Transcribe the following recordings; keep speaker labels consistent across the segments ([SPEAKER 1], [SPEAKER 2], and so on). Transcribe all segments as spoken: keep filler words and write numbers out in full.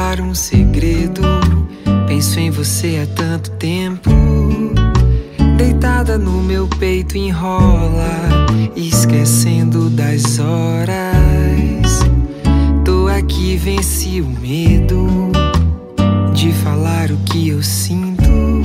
[SPEAKER 1] contar um segredo. Penso em você há tanto tempo. Deitada no meu peito enrola, esquecendo das horas. Tô aqui, venci o medo de falar o que eu sinto.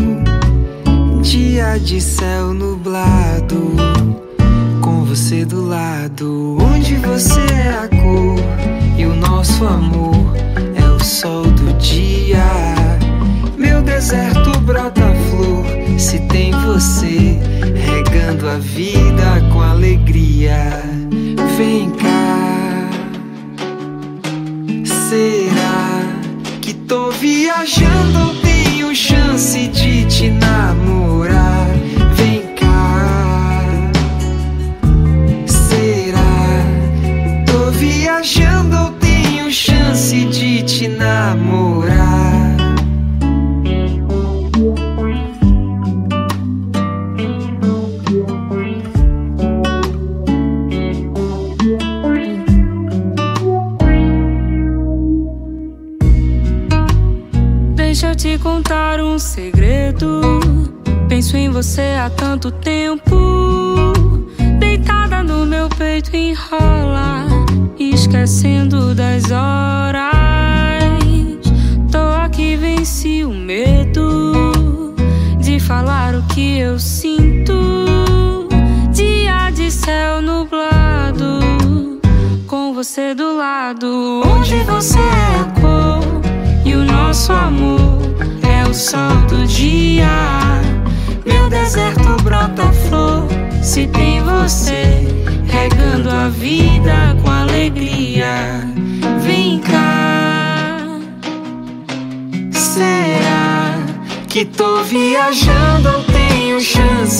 [SPEAKER 1] Dia de céu nublado, com você do lado. Onde você é a cor e o nosso amor é o sol do dia. Meu deserto brota flor se tem você, regando a vida com alegria. Vem cá, será que tô viajando ou tenho chance de te namorar? Vem cá, será? Tô viajando ou tenho chance de te namorar?
[SPEAKER 2] Deixa eu te contar um segredo. Penso em você há tanto tempo. Deitada no meu peito enrola, esquecendo das horas. Tô aqui, venci o medo de falar o que eu sinto. Dia de céu nublado, com você do lado. Onde você é a cor e o nosso amor é o sol do dia. Meu deserto brota flor se tem você, regando a vida com alegria. Vem cá, será que tô viajando ou tenho chance